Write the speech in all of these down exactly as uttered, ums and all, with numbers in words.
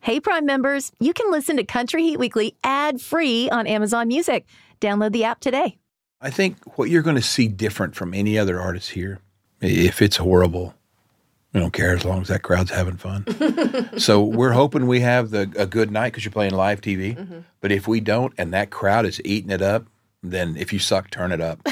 Hey, Prime members, you can listen to Country Heat Weekly ad-free on Amazon Music. Download the app today. I think what you're going to see different from any other artist here, if it's horrible, we don't care as long as that crowd's having fun. So we're hoping we have the, a good night because you're playing live T V. Mm-hmm. But if we don't and that crowd is eating it up, then if you suck, turn it up.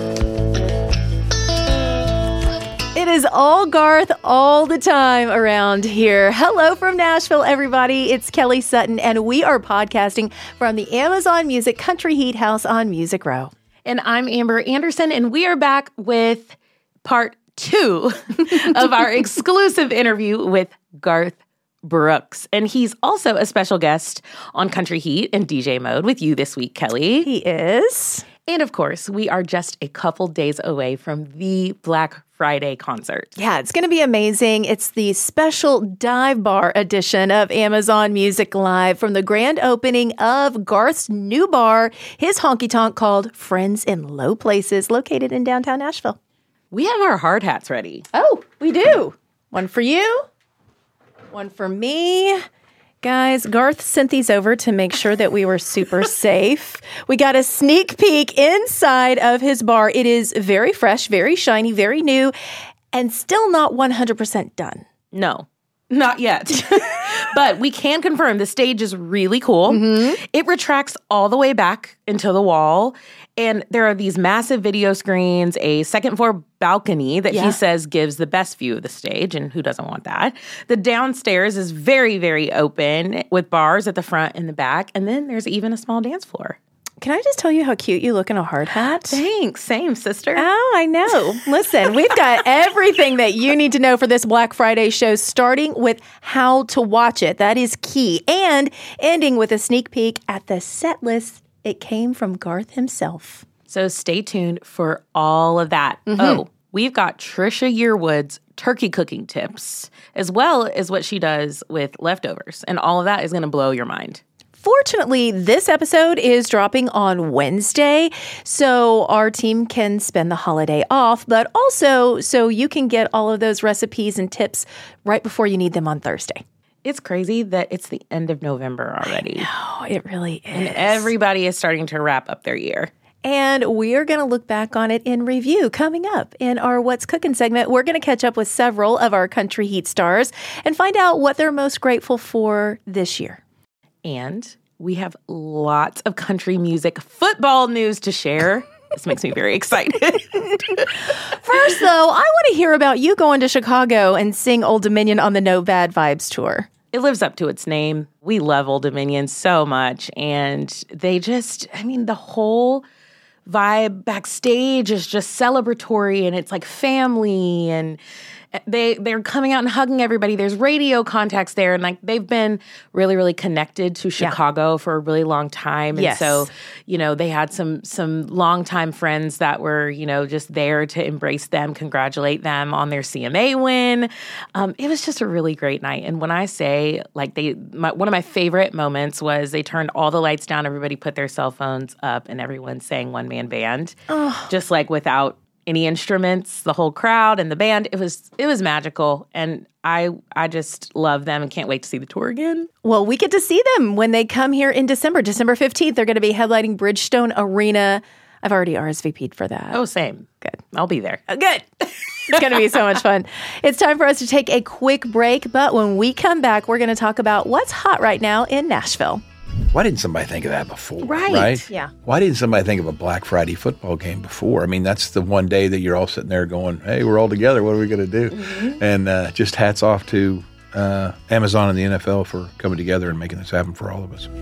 It is all Garth all the time around here. Hello from Nashville, everybody. It's Kelly Sutton, and we are podcasting from the Amazon Music Country Heat House on Music Row. And I'm Amber Anderson, and we are back with part two of our exclusive interview with Garth Brooks. And he's also a special guest on Country Heat and D J Mode with you this week, Kelly. He is. And of course, we are just a couple days away from the Black Friday concert. Yeah, it's going to be amazing. It's the special dive bar edition of Amazon Music Live from the grand opening of Garth's new bar, his honky tonk called Friends in Low Places, located in downtown Nashville. We have our hard hats ready. Oh, we do. One for you, one for me. Guys, Garth sent these over to make sure that we were super safe. We got a sneak peek inside of his bar. It is very fresh, very shiny, very new, and still not one hundred percent done. No, not yet. But we can confirm the stage is really cool. Mm-hmm. It retracts all the way back into the wall. And there are these massive video screens, a second floor balcony that yeah. he says gives the best view of the stage. And who doesn't want that? The downstairs is very, very open with bars at the front and the back. And then there's even a small dance floor. Can I just tell you how cute you look in a hard hat? Thanks. Same, sister. Oh, I know. Listen, we've got everything that you need to know for this Black Friday show, starting with how to watch it. That is key. And ending with a sneak peek at the set list. It came from Garth himself. So stay tuned for all of that. Mm-hmm. Oh, we've got Trisha Yearwood's turkey cooking tips, as well as what she does with leftovers. And all of that is going to blow your mind. Fortunately, this episode is dropping on Wednesday, so our team can spend the holiday off, but also so you can get all of those recipes and tips right before you need them on Thursday. It's crazy that it's the end of November already. No, it really is. And everybody is starting to wrap up their year. And we are going to look back on it in review coming up in our What's Cooking segment. We're going to catch up with several of our Country Heat stars and find out what they're most grateful for this year. And we have lots of country music football news to share. This makes me very excited. First, though, I want to hear about you going to Chicago and sing Old Dominion on the No Bad Vibes tour. It lives up to its name. We love Old Dominion so much. And they just, I mean, the whole vibe backstage is just celebratory, and it's like family, and they, they're coming out and hugging everybody. There's radio contacts there, and like they've been really, really connected to Chicago yeah. for a really long time. And yes. so, you know, they had some some longtime friends that were, you know, just there to embrace them, congratulate them on their C M A win. Um, it was just a really great night. And when I say, like, they, my, one of my favorite moments was they turned all the lights down, everybody put their cell phones up, and everyone sang one-man band, oh. just like without any instruments, the whole crowd and the band. It was it was magical, and I I just love them and can't wait to see the tour again. Well, we get to see them when they come here in December. December fifteenth, they're going to be headlining Bridgestone Arena. I've already R S V P'd for that. Oh, same. Good. I'll be there. Oh, good. It's going to be so much fun. It's time for us to take a quick break, but when we come back, we're going to talk about what's hot right now in Nashville. Why didn't somebody think of that before? Right. right? Yeah. Why didn't somebody think of a Black Friday football game before? I mean, that's the one day that you're all sitting there going, hey, we're all together. What are we going to do? Mm-hmm. And uh, just hats off to uh, Amazon and the N F L for coming together and making this happen for all of us.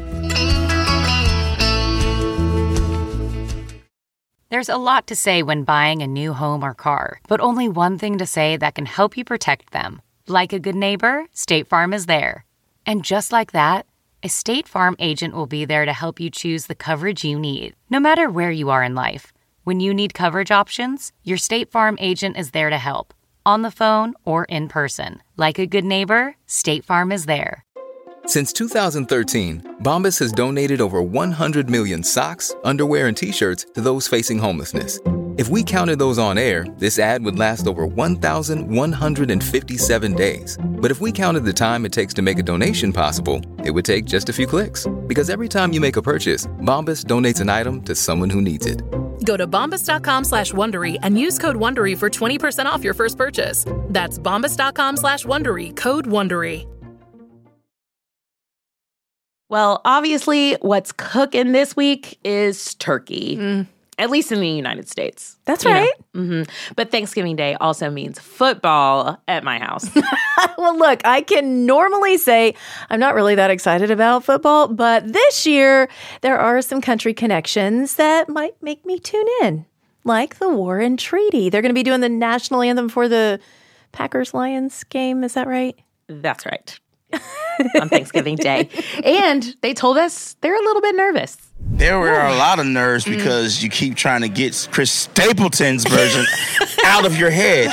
There's a lot to say when buying a new home or car, but only one thing to say that can help you protect them. Like a good neighbor, State Farm is there. And just like that, a State Farm agent will be there to help you choose the coverage you need, no matter where you are in life. When you need coverage options, your State Farm agent is there to help, on the phone or in person. Like a good neighbor, State Farm is there. Since two thousand thirteen, Bombas has donated over one hundred million socks, underwear, and T-shirts to those facing homelessness. If we counted those on air, this ad would last over one thousand one hundred fifty-seven days. But if we counted the time it takes to make a donation possible, it would take just a few clicks. Because every time you make a purchase, Bombas donates an item to someone who needs it. Go to bombas.com slash Wondery and use code Wondery for twenty percent off your first purchase. That's bombas.com slash Wondery, code Wondery. Well, obviously, what's cooking this week is turkey. Mm. At least in the United States. That's right. Mm-hmm. But Thanksgiving Day also means football at my house. Well, look, I can normally say I'm not really that excited about football, but this year there are some country connections that might make me tune in, like the War and Treaty. They're going to be doing the national anthem for the Packers-Lions game. Is that right? That's right. On Thanksgiving Day. And they told us they're a little bit nervous. There were a lot of nerves because you keep trying to get Chris Stapleton's version out of your head.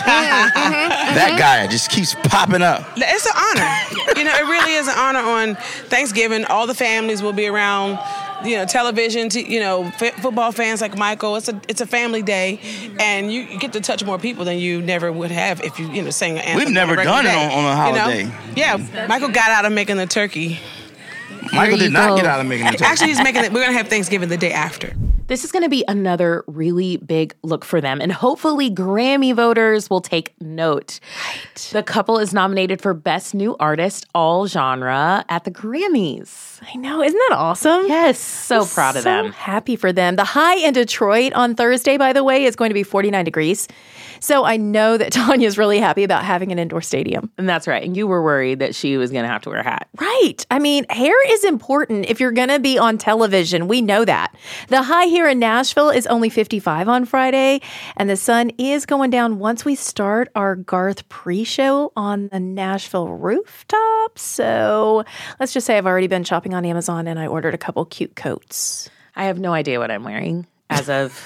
That guy just keeps popping up. It's an honor. You know, it really is an honor on Thanksgiving. All the families will be around, you know, television, to, you know, f- football fans like Michael. It's a it's a family day, and you, you get to touch more people than you never would have if you, you know, sang an anthem. We've never on a done it day, on, on a holiday. You know? Yeah, Michael got out of making the turkey. Michael did not get out of making the turkey. Actually, he's making it. We're going to have Thanksgiving the day after. This is going to be another really big look for them, and hopefully Grammy voters will take note. Right. The couple is nominated for Best New Artist, all genre, at the Grammys. I know. Isn't that awesome? Yes. So I'm proud of so them. Happy for them. The high in Detroit on Thursday, by the way, is going to be forty-nine degrees. So I know that Tanya's really happy about having an indoor stadium. And that's right. And you were worried that she was going to have to wear a hat. Right. I mean, hair is important if you're going to be on television. We know that. The high here in Nashville is only fifty-five on Friday, and the sun is going down once we start our Garth pre-show on the Nashville rooftop. So let's just say I've already been shopping on Amazon, and I ordered a couple cute coats. I have no idea what I'm wearing as of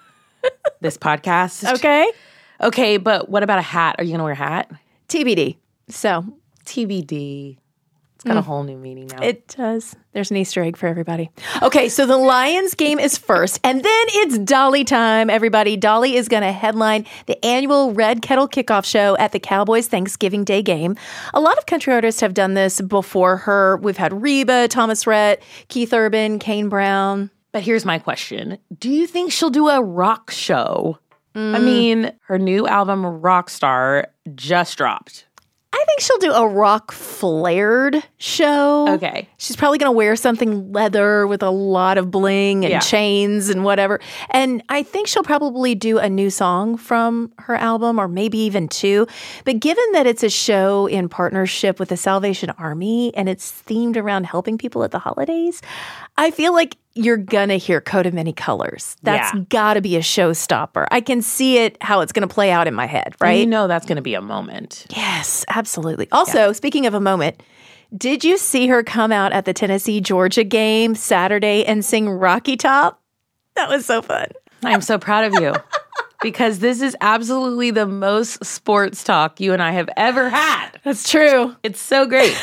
this podcast. Okay. Okay, but what about a hat? Are you going to wear a hat? T B D. So T B D. It's got mm. a whole new meaning now. It does. There's an Easter egg for everybody. Okay, so the Lions game is first, and then it's Dolly time, everybody. Dolly is going to headline the annual Red Kettle Kickoff Show at the Cowboys Thanksgiving Day game. A lot of country artists have done this before her. We've had Reba, Thomas Rhett, Keith Urban, Kane Brown. But here's my question. Do you think she'll do a rock show? Mm. I mean, her new album, Rockstar, just dropped. I think she'll do a rock flared show. Okay. She's probably going to wear something leather with a lot of bling and yeah. chains and whatever. And I think she'll probably do a new song from her album, or maybe even two. But given that it's a show in partnership with the Salvation Army and it's themed around helping people at the holidays, I feel like you're going to hear Coat of Many Colors. That's yeah. got to be a showstopper. I can see it, how it's going to play out in my head, right? And you know that's going to be a moment. Yes, absolutely. Also, yeah. speaking of a moment, did you see her come out at the Tennessee-Georgia game Saturday and sing Rocky Top? That was so fun. I am so proud of you. Because this is absolutely the most sports talk you and I have ever had. That's true. It's so great.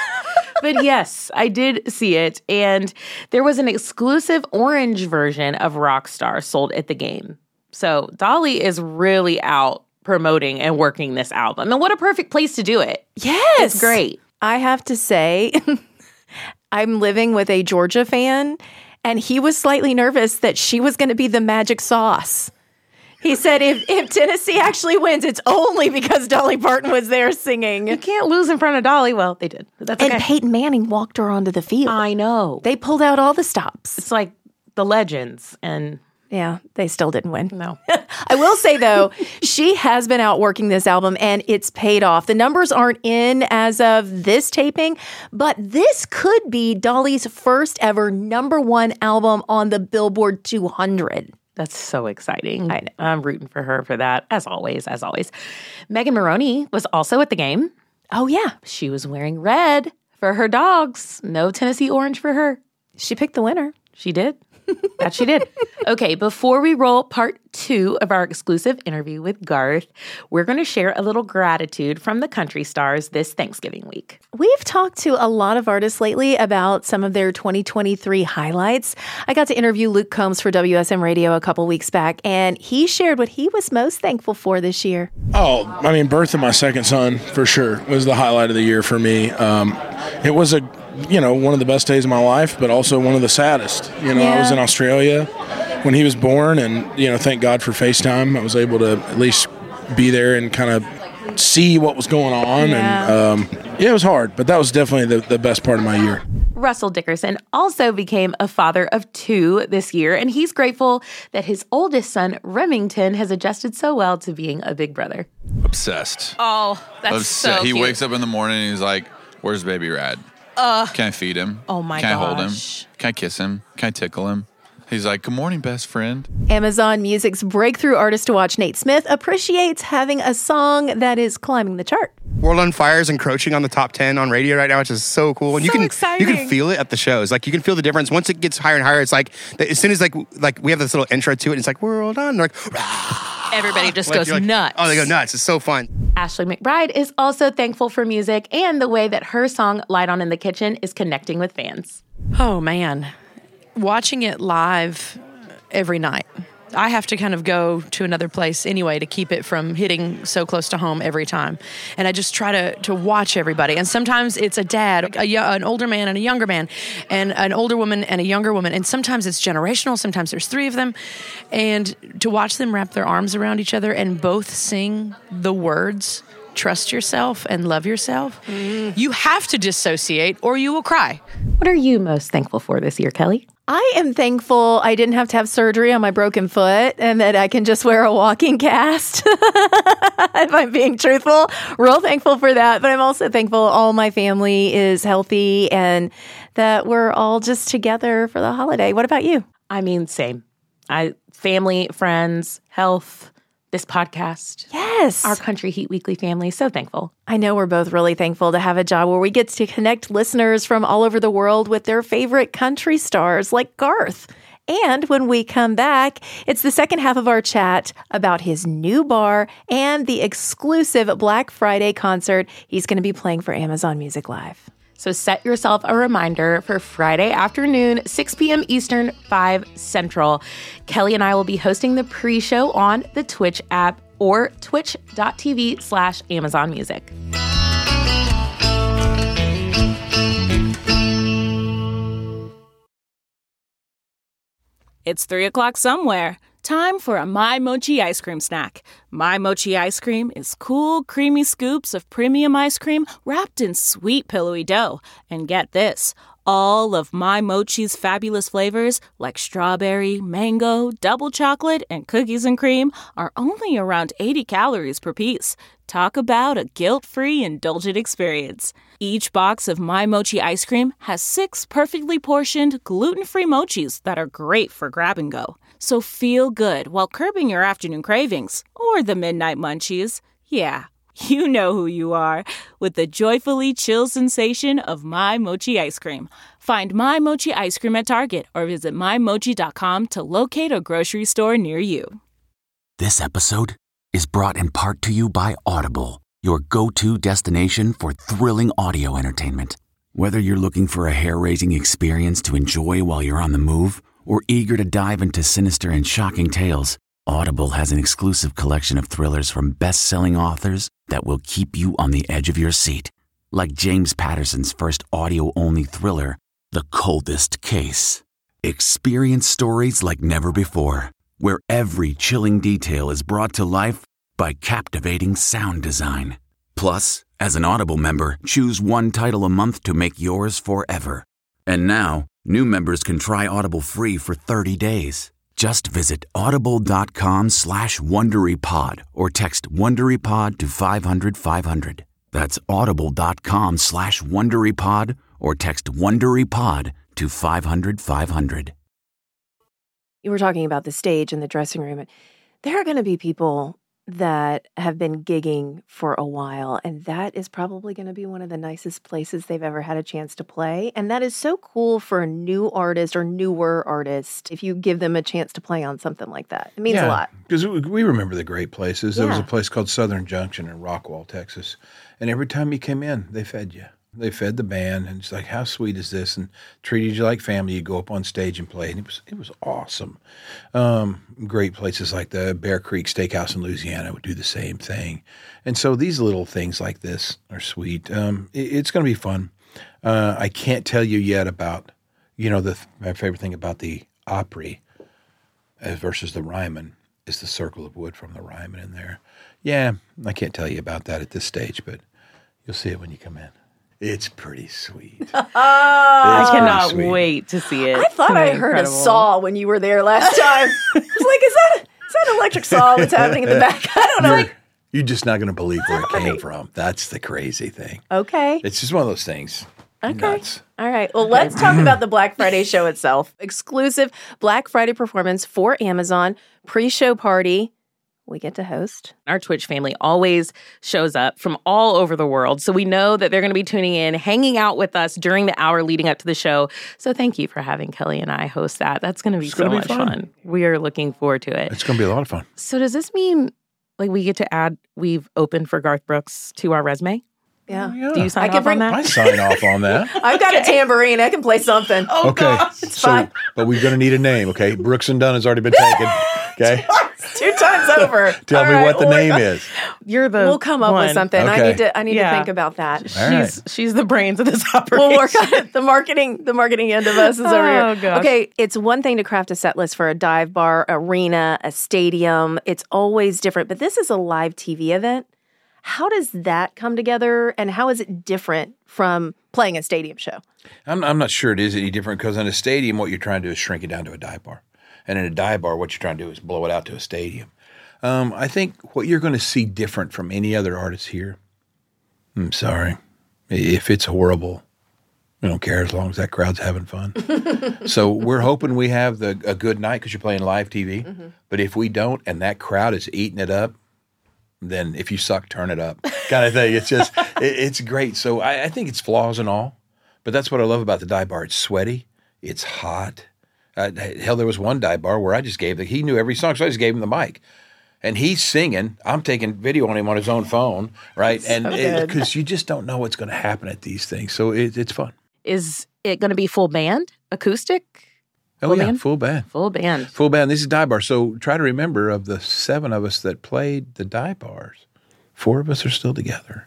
But yes, I did see it. And there was an exclusive orange version of Rockstar sold at the game. So Dolly is really out promoting and working this album. And what a perfect place to do it. Yes. It's great. I have to say, I'm living with a Georgia fan, and he was slightly nervous that she was going to be the magic sauce. He said if, if Tennessee actually wins, it's only because Dolly Parton was there singing. You can't lose in front of Dolly. Well, they did. That's okay. And Peyton Manning walked her onto the field. I know. They pulled out all the stops. It's like the legends. And yeah, they still didn't win. No. I will say, though, she has been out working this album, and it's paid off. The numbers aren't in as of this taping, but this could be Dolly's first ever number one album on the Billboard two hundred. That's so exciting. I know. I'm rooting for her for that, as always, as always. Megan Moroney was also at the game. Oh, yeah. She was wearing red for her dogs. No Tennessee orange for her. She picked the winner. She did. That she did. Okay, before we roll part two of our exclusive interview with Garth, we're going to share a little gratitude from the country stars this Thanksgiving week. We've talked to a lot of artists lately about some of their twenty twenty-three highlights. I got to interview Luke Combs for W S M Radio a couple weeks back, and he shared what he was most thankful for this year. Oh, I mean, birth of my second son, for sure, was the highlight of the year for me. Um, it was a, you know, one of the best days of my life, but also one of the saddest. You know, Yeah. I was in Australia when he was born, and, you know, thank God for FaceTime. I was able to at least be there and kind of see what was going on. Yeah. And, um, yeah, it was hard, but that was definitely the, the best part of my year. Russell Dickerson also became a father of two this year, and he's grateful that his oldest son, Remington, has adjusted so well to being a big brother. Obsessed. Oh, that's Obsessed. so He cute. wakes up in the morning and he's like, where's baby Rad? Uh, Can I feed him? Oh my Can I hold him? gosh. Can I kiss him? Can I tickle him? He's like, good morning, best friend. Amazon Music's breakthrough artist to watch, Nate Smith, appreciates having a song that is climbing the chart. World on Fire is encroaching on the top ten on radio right now, which is so cool. And you So can exciting. you can feel it at the shows. Like you can feel the difference once it gets higher and higher. It's like as soon as like like we have this little intro to it, it's like World on, they're like rah. Everybody just Like, goes you're like, nuts. Oh, they go nuts. It's so fun. Ashley McBride is also thankful for music and the way that her song Light On in the Kitchen is connecting with fans. Oh, man. Watching it live every night. I have to kind of go to another place anyway to keep it from hitting so close to home every time. And I just try to to watch everybody. And sometimes it's a dad, a, yo- an older man and a younger man, and an older woman and a younger woman. And sometimes it's generational. Sometimes there's three of them. And to watch them wrap their arms around each other and both sing the words, trust yourself and love yourself, you have to dissociate or you will cry. What are you most thankful for this year, Kelly? I am thankful I didn't have to have surgery on my broken foot and that I can just wear a walking cast. If I'm being truthful, real thankful for that. But I'm also thankful all my family is healthy and that we're all just together for the holiday. What about you? I mean, same. I family, friends, health, this podcast. Yes. Our Country Heat Weekly family. So thankful. I know we're both really thankful to have a job where we get to connect listeners from all over the world with their favorite country stars like Garth. And when we come back, it's the second half of our chat about his new bar and the exclusive Black Friday concert he's going to be playing for Amazon Music Live. So set yourself a reminder for Friday afternoon, six p.m. Eastern, five Central. Kelly and I will be hosting the pre-show on the Twitch app or twitch.tv slash Amazon Music. It's three o'clock somewhere. Time for a My Mochi ice cream snack. My Mochi ice cream is cool, creamy scoops of premium ice cream wrapped in sweet, pillowy dough. And get this, all of My Mochi's fabulous flavors, like strawberry, mango, double chocolate, and cookies and cream, are only around eighty calories per piece. Talk about a guilt-free, indulgent experience. Each box of My Mochi ice cream has six perfectly portioned, gluten-free mochis that are great for grab and go. So feel good while curbing your afternoon cravings, or the midnight munchies. Yeah, you know who you are, with the joyfully chill sensation of My Mochi ice cream. Find My Mochi ice cream at Target or visit my mochi dot com to locate a grocery store near you. This episode is brought in part to you by Audible, your go-to destination for thrilling audio entertainment. Whether you're looking for a hair-raising experience to enjoy while you're on the move, or eager to dive into sinister and shocking tales, Audible has an exclusive collection of thrillers from best-selling authors that will keep you on the edge of your seat. Like James Patterson's first audio-only thriller, The Coldest Case. Experience stories like never before, where every chilling detail is brought to life by captivating sound design. Plus, as an Audible member, choose one title a month to make yours forever. And now, new members can try Audible free for thirty days. Just visit audible.com slash WonderyPod or text WonderyPod to five hundred five hundred. That's audible.com slash WonderyPod or text WonderyPod to five hundred five hundred. You were talking about the stage and the dressing room. There are going to be people that have been gigging for a while, and that is probably going to be one of the nicest places they've ever had a chance to play. And that is so cool for a new artist or newer artist if you give them a chance to play on something like that. It means a lot. Because we remember the great places. There was Yeah. a place called Southern Junction in Rockwall, Texas. And every time you came in, they fed you. They fed the band, and it's like, how sweet is this? And treated you like family. You go up on stage and play, and it was it was awesome. Um, great places like the Bear Creek Steakhouse in Louisiana would do the same thing. And so these little things like this are sweet. Um, it, it's going to be fun. Uh, I can't tell you yet about, you know, the my favorite thing about the Opry uh, versus the Ryman is the circle of wood from the Ryman in there. Yeah, I can't tell you about that at this stage, but you'll see it when you come in. It's pretty sweet. I It's pretty cannot sweet. wait to see it. I thought I It's heard incredible. a saw when you were there last time. I was like, is that, is that an electric saw that's happening in the back? I don't know. You're, you're just not going to believe where it came from. That's the crazy thing. Okay. It's just one of those things. Okay. Nuts. All right. Well, let's talk about the Black Friday show itself. Exclusive Black Friday performance for Amazon, pre-show party. We get to host. Our Twitch family always shows up from all over the world. So we know that they're going to be tuning in, hanging out with us during the hour leading up to the show. So thank you for having Kelly and I host that. That's going to be It's so gonna be much fun. fun. We are looking forward to it. It's going to be a lot of fun. So does this mean like we get to add, we've opened for Garth Brooks to our resume? Yeah. Do you sign I can off bring- on that? I sign off on that. I've got a tambourine. I can play something. Oh, okay. It's so, fine. but we're going to need a name, okay? Brooks and Dunn has already been taken. Okay. Two times over. Tell All me right, what the well, name we're- is. You're the We'll come up with one. something. I Okay. need to I need Yeah. to think about that. All right. She's she's the brains of this operation. We'll work on it. The marketing, the marketing end of us is over Oh, here. gosh. Okay, it's one thing to craft a set list for a dive bar, arena, a stadium. It's always different, but this is a live T V event. How does that come together, and how is it different from playing a stadium show? I'm, I'm not sure it is any different because in a stadium, what you're trying to do is shrink it down to a dive bar. And in a dive bar, what you're trying to do is blow it out to a stadium. Um, I think what you're going to see different from any other artist here, I'm sorry, if it's horrible, we don't care as long as that crowd's having fun. So we're hoping we have the, a good night because you're playing live T V. Mm-hmm. But if we don't and that crowd is eating it up, then if you suck, turn it up kind of thing. It's just, it, it's great. So I, I think it's flaws and all, but that's what I love about the dive bar. It's sweaty. It's hot. Uh, hell, there was one dive bar where I just gave the, he knew every song, so I just gave him the mic. And he's singing. I'm taking video on him on his own phone, right? And good. because you just don't know what's going to happen at these things. So it, it's fun. Is it going to be full band, acoustic? Oh, Full yeah, band? full band. Full band. Full band. This is dive bar. So try to remember of the seven of us that played the dive bars, four of us are still together.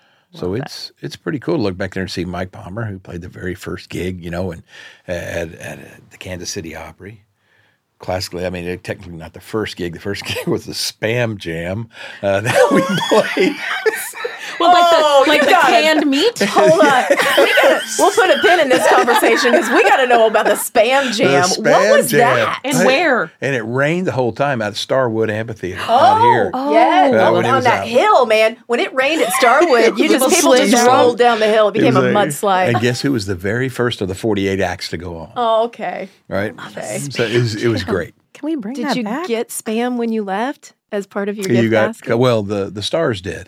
So it's it's pretty cool to look back there and see Mike Palmer, who played the very first gig, you know, and at, at uh, the Kansas City Opry. Classically, I mean, technically not the first gig. The first gig was the Spam Jam uh, that we played. Well, like Oh, the, like you the got it. canned meat? Hold on. We gotta, we'll put a pin in this conversation because we got to know about the Spam Jam. The What Spam was Jam. that? And I- where? And it rained the whole time out at Starwood Amphitheater out here. Yeah, Uh, on when it was that out. hill, man. When it rained at Starwood, you just People people slid just down. rolled down the hill. It became was a mudslide. And guess who was the very first of the forty-eight acts to go on? Oh, okay. Right? Okay. So it was, it was great. Can we bring Did that you back? get Spam when you left as part of your gift You got basket? well. The the stars did.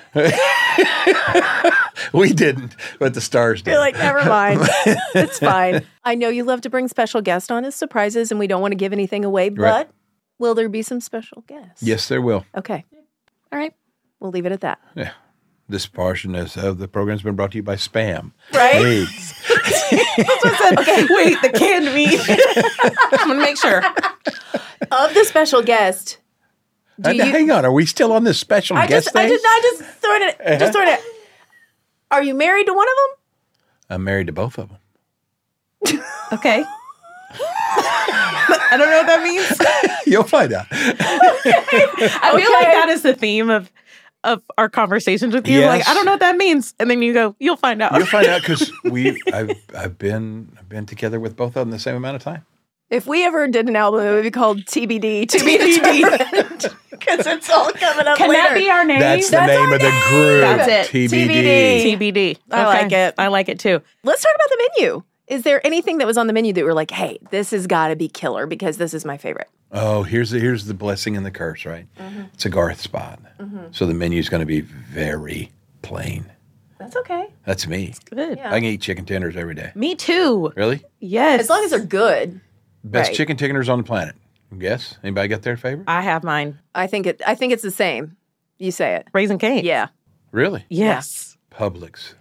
We didn't, but the stars did. You're like, never mind. It's fine. I know you love to bring special guests on as surprises, and we don't want to give anything away, but Right. will there be some special guests? Yes, there will. Okay. All right. We'll leave it at that. Yeah. This portion is, of the program has been brought to you by Spam. Right? Eggs. Okay, wait, the canned meat. I'm going to make sure. Of the special guest, do And you... hang on, are we still on this special I guest just, I thing? just, I just throwing it, just throwing it. Are you married to one of them? I'm married to both of them. Okay. I don't know what that means. You'll find out. I feel like that is the theme of of our conversations with you. Yes. Like, I don't know what that means. And then you go, you'll find out. You'll find out because we I've I've been I've been together with both of them the same amount of time. If we ever did an album, it would be called T B D. To be determined. Because it's all coming up Can later. that be our name? That's the That's name our of the name. group. That's it. T B D. T B D. T B D. I like it. I like it too. Let's talk about the menu. Is there anything that was on the menu that were like, hey, this has got to be killer because this is my favorite? Oh, here's the here's the blessing and the curse, right? Mm-hmm. It's a Garth spot. Mm-hmm. So the menu's going to be very plain. That's okay. That's me. Good. Yeah. I can eat chicken tenders every day. Me too. Really? Yes. As long as they're good. Best Right. chicken tenders on the planet. Guess? Anybody got their favorite? I have mine. I think it. I think it's the same. You say it. Raising Cane's. Yeah. Really? Yes. Publix.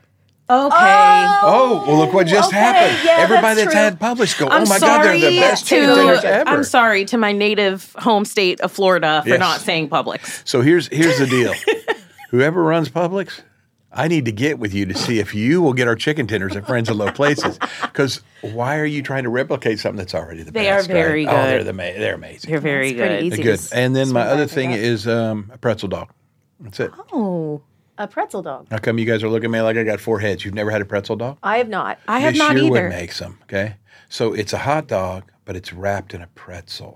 Okay. Oh, well, look what just okay. happened. Yeah, Everybody that's that's, true. had Publix go, I'm oh my sorry God, they're the best chicken tenders to, ever. I'm sorry to my native home state of Florida for Yes. not saying Publix. So here's here's the deal. Whoever runs Publix, I need to get with you to see if you will get our chicken tenders at Friends of Low Places. Because why are you trying to replicate something that's already the They best? are very right? Oh, they're good. the ma- they're amazing. They're very That's pretty good. easy. They're to good. And then my swing other by thing that. is um, a pretzel dog. That's it. Oh. A pretzel dog. How come you guys are looking at me like I got four heads? You've never had a pretzel dog? I have not. I have Miss not Sherwood either. makes them, okay? So it's a hot dog, but it's wrapped in a pretzel.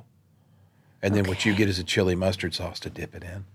And then what you get is a chili mustard sauce to dip it in.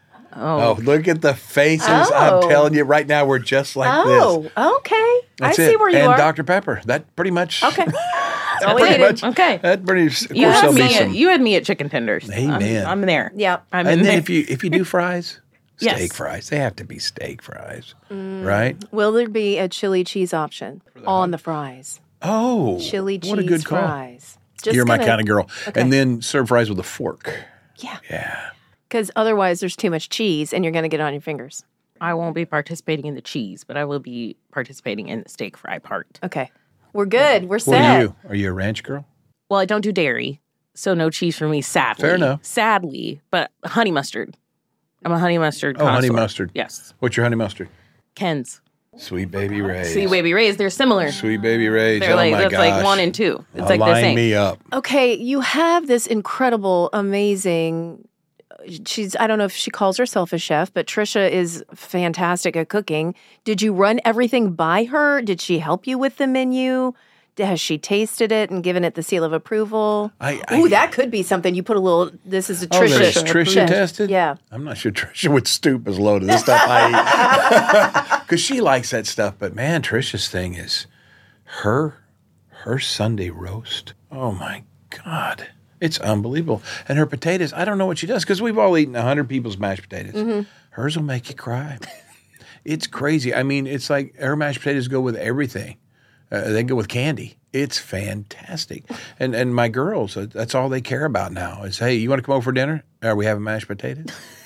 Oh. Oh, look at the faces. Oh. I'm telling you right now, we're just like Oh, this. okay. That's I it. see where you and are. Doctor Pepper. That pretty much. Okay. That's all we pretty needed. much. Okay. That pretty. Of You course, had, there'll me be at, some. you had me at chicken tenders. Amen. I'm, I'm there. Yep. I'm And in then there. if you if you do fries, Yes. steak fries. They have to be steak fries, Mm. right? Will there be a chili cheese option on the fries? Oh, Chili cheese what a good call. fries. Just You're my gonna- kind of girl. Okay. And then serve fries with a fork. Yeah. Yeah. Because otherwise, there's too much cheese, and you're going to get it on your fingers. I won't be participating in the cheese, but I will be participating in the steak fry part. Okay. We're good. We're What set. are you? Are you a ranch girl? Well, I don't do dairy, so no cheese for me, sadly. Fair enough. Sadly, but honey mustard. I'm a honey mustard Oh, honey connoisseur. mustard. Yes. What's your honey mustard? Ken's. Sweet Baby Ray's. See, Baby Ray's, they're similar. Sweet Baby Ray's. They're oh like, my that's gosh. like one and two. It's Uh, like the line same. me up. Okay, you have this incredible, amazing. She's, I don't know if she calls herself a chef, but Trisha is fantastic at cooking. Did you run everything by her? Did she help you with the menu? Has she tasted it and given it the seal of approval? I, Ooh, that could be something. You put a little, this is a Oh, Trisha. there's Trisha tested? Yeah. I'm not sure Trisha would stoop as low to this stuff I eat. Because she likes that stuff. But man, Trisha's thing is her, her Sunday roast. Oh my God. It's unbelievable. And her potatoes, I don't know what she does because we've all eaten one hundred people's mashed potatoes. Mm-hmm. Hers will make you cry. It's crazy. I mean, it's like her mashed potatoes go with everything. Uh, they go with candy. It's fantastic. And and my girls, uh, that's all they care about now is, hey, you want to come over for dinner? Are we having mashed potatoes?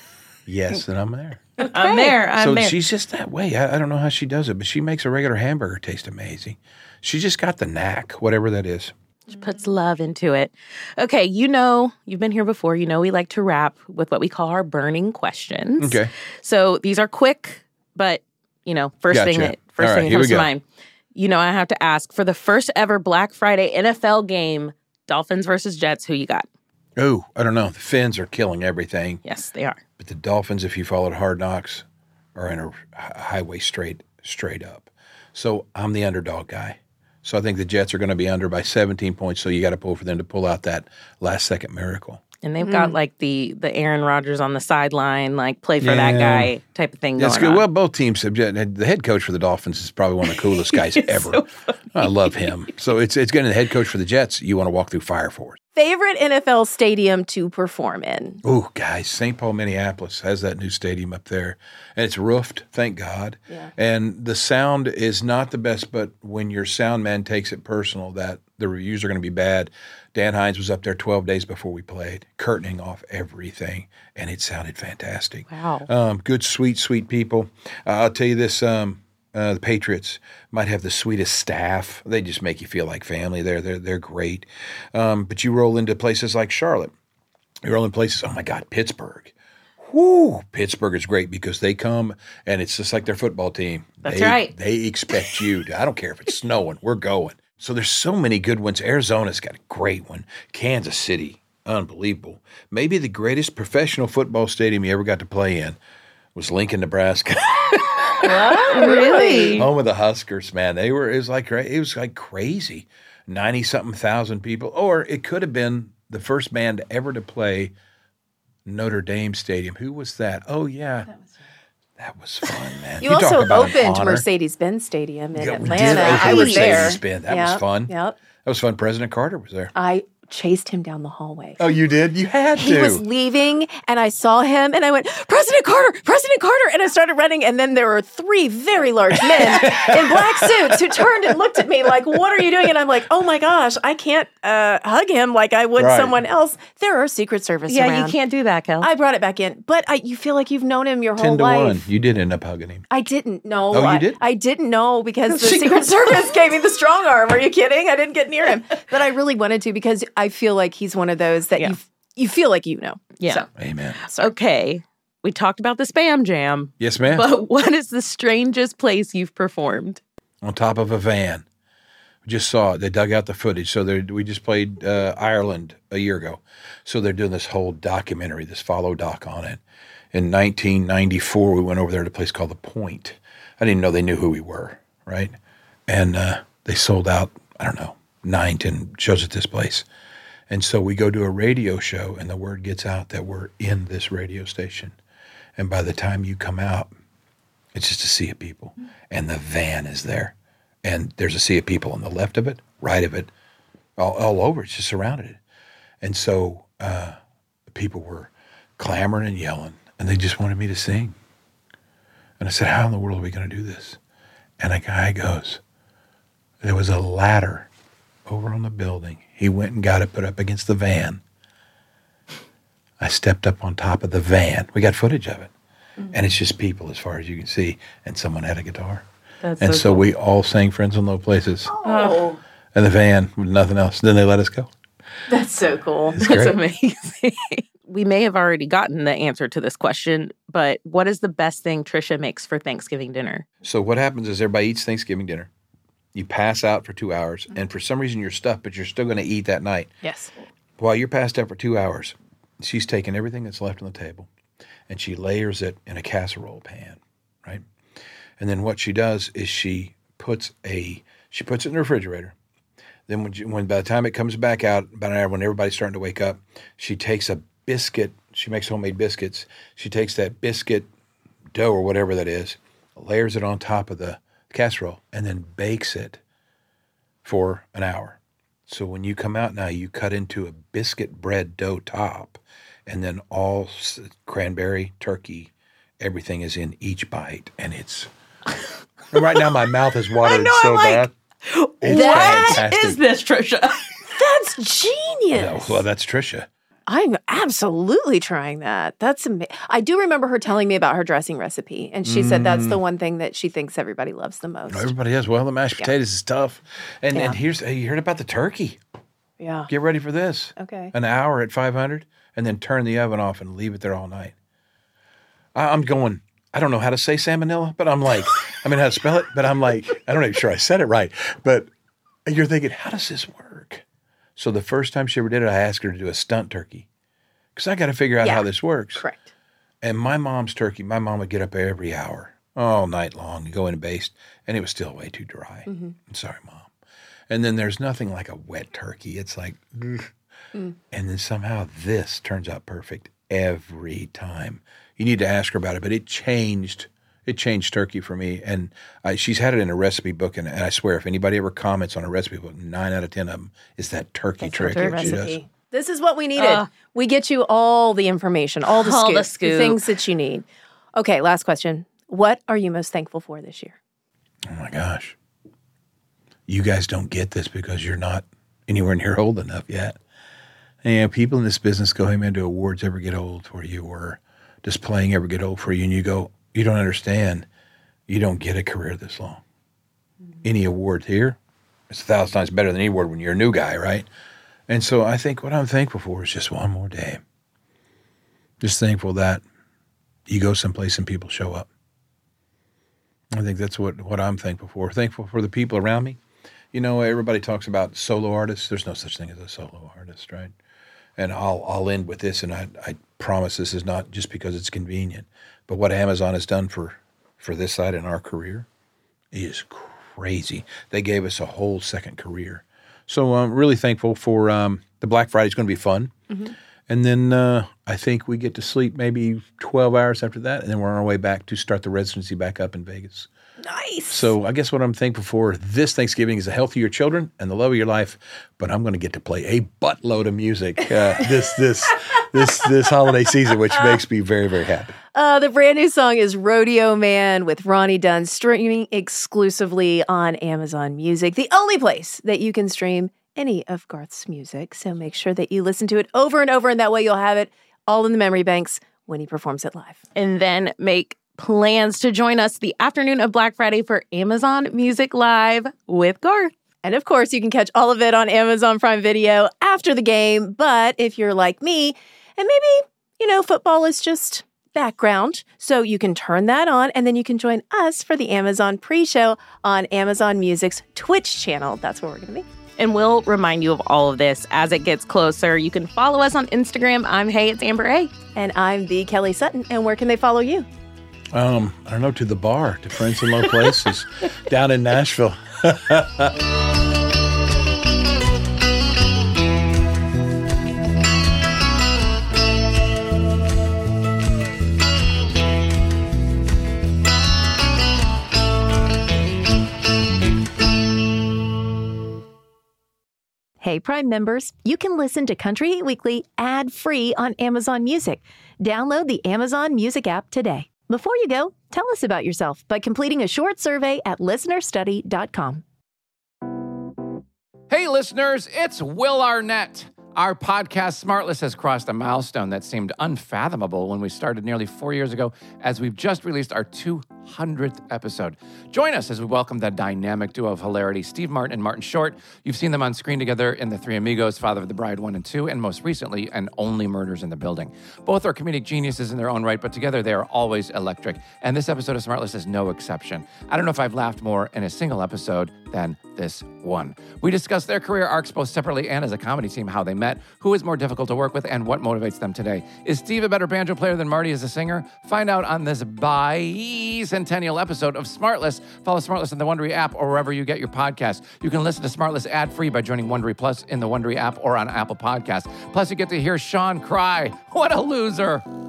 Yes, then I'm there. I'm there. I'm so there. she's just that way. I, I don't know how she does it, but she makes a regular hamburger taste amazing. She just got the knack, whatever that is. She puts love into it. Okay, you know, you've been here before. You know we like to wrap with what we call our burning questions. Okay. So these are quick, but, you know, first Gotcha. thing that first All right, thing that here we comes to go. mind. You know, I have to ask, for the first ever Black Friday N F L game, Dolphins versus Jets, who you got? Oh, I don't know. The Finns are killing everything. Yes, they are. But the Dolphins, if you followed Hard Knocks, are in a h- highway straight straight up. So I'm the underdog guy. So I think the Jets are going to be under by seventeen points. So you got to pull for them to pull out that last second miracle. And they've Hmm. got like the the Aaron Rodgers on the sideline, like play for Yeah. that guy type of thing That's going good. on. Well, both teams. have- The head coach for the Dolphins is probably one of the coolest guys ever. I love him. So it's it's getting the head coach for the Jets. You want to walk through fire for it. Favorite N F L stadium to perform in? Oh, guys, Saint Paul, Minneapolis has that new stadium up there. And it's roofed, thank God. Yeah. And the sound is not the best, but when your sound man takes it personal that the reviews are going to be bad. Dan Hines was up there twelve days before we played, curtaining off everything, and it sounded fantastic. Wow. Um, good, sweet, sweet people. Uh, I'll tell you this, um, uh, the Patriots might have the sweetest staff. They just make you feel like family there. They're, they're great. Um, but you roll into places like Charlotte. You roll in places, oh my God, Pittsburgh. Whoo, Pittsburgh is great because they come and it's just like their football team. That's They- right. They expect you. To, I don't care if it's snowing. We're going. So there's so many good ones. Arizona's got a great one. Kansas City, unbelievable. Maybe the greatest professional football stadium you ever got to play in was Lincoln, Nebraska. What? Really? Home of the Huskers, man. They were. It was like it was like crazy. Ninety something thousand people, or it could have been the first band ever to play Notre Dame Stadium. Who was that? Oh yeah, That was fun, man. You, You talk also about an opened honor. Mercedes-Benz Stadium in Yeah, we did Atlanta. open I was there. Mercedes-Benz. That was Yep, fun. Yep. That was fun. President Carter was there. I chased him down the hallway. Oh, you did? You had He to. was leaving, and I saw him, and I went, President Carter, President Carter, and I started running, and then there were three very large men in black suits who turned and looked at me like, what are you doing? And I'm like, oh my gosh, I can't uh, hug him like I would Right. someone else. There are Secret Service Yeah, around. you can't do that, Kel. I brought it back in, but I, you feel like you've known him your whole Ten to life. one. You did end up hugging him. I didn't know. Oh, you I, did? I didn't know because the Secret Secret Service gave me the strong arm. Are you kidding? I didn't get near him. But I really wanted to because I feel like he's one of those that you you feel like you know. Yeah. So, Amen. Okay. We talked about the Spam Jam. Yes, ma'am. But what is the strangest place you've performed? On top of a van. We just saw it. They dug out the footage. So they're- we just played uh, Ireland a year ago. So they're doing this whole documentary, this follow doc on it. In nineteen ninety-four, we went over there to a place called The Point. I didn't know they knew who we were, right? And uh, they sold out, I don't know, nine, ten shows at this place. And so we go to a radio show, and the word gets out that we're in this radio station. And by the time you come out, it's just a sea of people. And the van is there. And there's a sea of people on the left of it, right of it, all, all over. It's just surrounded it. And so uh, people were clamoring and yelling, and they just wanted me to sing. And I said, how in the world are we going to do this? And a guy goes, there was a ladder over on the building. He went and got it put up against the van. I stepped up on top of the van. We got footage of it. Mm-hmm. And it's just people as far as you can see. And someone had a guitar. That's and so so cool. we all sang Friends in Low Places. Oh, And the van with nothing else. Then they let us go. that's so cool. It's That's great. amazing. We may have already gotten the answer to this question, but what is the best thing Trisha makes for Thanksgiving dinner? So what happens is everybody eats Thanksgiving dinner. You pass out for two hours. And for some reason you're stuffed, but you're still going to eat that night. Yes. While you're passed out for two hours, she's taken everything that's left on the table and she layers it in a casserole pan, right? And then what she does is she puts a she puts it in the refrigerator. Then when, you, when by the time it comes back out, about an hour when everybody's starting to wake up, she takes a biscuit. She makes homemade biscuits. She takes that biscuit dough or whatever that is, layers it on top of the casserole, and then bakes it for an hour. So when you come out now, you cut into a biscuit bread dough top, and then all s- cranberry, turkey, everything is in each bite, and it's. And right now, my mouth is watering know, so I'm like, bad. It's What fantastic. is this, Trisha? That's genius. No, well, that's Trisha. I'm absolutely trying that. That's amazing. I do remember her telling me about her dressing recipe, and she said that's the one thing that she thinks everybody loves the most. No, everybody has. Well, the mashed potatoes is tough, and Yeah. and here's you heard about the turkey. Yeah. Get ready for this. Okay. An hour at five hundred, and then turn the oven off and leave it there all night. I, I'm going. I don't know how to say salmonella, but I'm like, I mean how to spell it, but I'm like, I don't even sure I said it right. But you're thinking, how does this work? So the first time she ever did it, I asked her to do a stunt turkey because I got to figure out Yeah. how this works. Correct. And my mom's turkey, my mom would get up every hour, all night long, and go in and baste, and it was still way too dry. Mhm. I'm sorry, Mom. And then there's nothing like a wet turkey. It's like, ugh. Mm. And then somehow this turns out perfect every time. You need to ask her about it, but it changed. It changed turkey for me, and I, she's had it in a recipe book. And, and I swear, if anybody ever comments on a recipe book, nine out of ten of them is that turkey trick Turkey that she does. recipe. This is what we needed. Uh, we get you all the information, all the All scoop, the scoop. things that you need. Okay, last question. What are you most thankful for this year? Oh my gosh. You guys don't get this because you're not anywhere near old enough yet. And, you know, people in this business go, hey man, do awards ever get old for you or does playing ever get old for you? And you go, you don't understand. You don't get a career this long. Mm-hmm. Any award here, it's a thousand times better than any award when you're a new guy, right? And so I think what I'm thankful for is just one more day. Just thankful that you go someplace and people show up. I think that's what, what I'm thankful for. Thankful for the people around me. You know, everybody talks about solo artists. There's no such thing as a solo artist, right? And I'll I'll end with this, and I, I promise this is not just because it's convenient, but what Amazon has done for, for this side in our career is crazy. They gave us a whole second career. So I'm really thankful for um, the Black Friday. It's going to be fun. Mm-hmm. And then uh, I think we get to sleep maybe twelve hours after that, and then we're on our way back to start the residency back up in Vegas. Nice. So I guess what I'm thankful for this Thanksgiving is the health of your children and the love of your life, but I'm going to get to play a buttload of music uh, this this this this holiday season, which makes me very, very happy. Uh, the brand new song is Rodeo Man with Ronnie Dunn, streaming exclusively on Amazon Music, the only place that you can stream any of Garth's music. So make sure that you listen to it over and over, and that way you'll have it all in the memory banks when he performs it live. And then make plans to join us the afternoon of Black Friday for Amazon Music Live with Garth. And of course, you can catch all of it on Amazon Prime Video after the game. But if you're like me, and maybe, you know, football is just background, so you can turn that on, and then you can join us for the Amazon pre-show on Amazon Music's Twitch channel. That's where we're going to be. And we'll remind you of all of this as it gets closer. You can follow us on Instagram. I'm Hey, it's Amber A. And I'm the Kelly Sutton. And where can they follow you? Um, I don't know, to the bar, to Friends in Low Places down in Nashville. Hey, Prime members, you can listen to Country Heat Weekly ad-free on Amazon Music. Download the Amazon Music app today. Before you go, tell us about yourself by completing a short survey at listener study dot com. Hey, listeners, it's Will Arnett. Our podcast, Smartless, has crossed a milestone that seemed unfathomable when we started nearly four years ago, as we've just released our two hundredth episode. Join us as we welcome the dynamic duo of hilarity, Steve Martin and Martin Short. You've seen them on screen together in The Three Amigos, Father of the Bride one and two, and most recently, in Only Murders in the Building. Both are comedic geniuses in their own right, but together they are always electric. And this episode of Smartless is no exception. I don't know if I've laughed more in a single episode than this one. We discuss their career arcs both separately and as a comedy team, how they met, who is more difficult to work with, and what motivates them today. Is Steve a better banjo player than Marty as a singer? Find out on this bicentennial episode of Smartless. Follow Smartless in the Wondery app or wherever you get your podcasts. You can listen to Smartless ad-free by joining Wondery Plus in the Wondery app or on Apple Podcasts. Plus, you get to hear Sean cry. What a loser.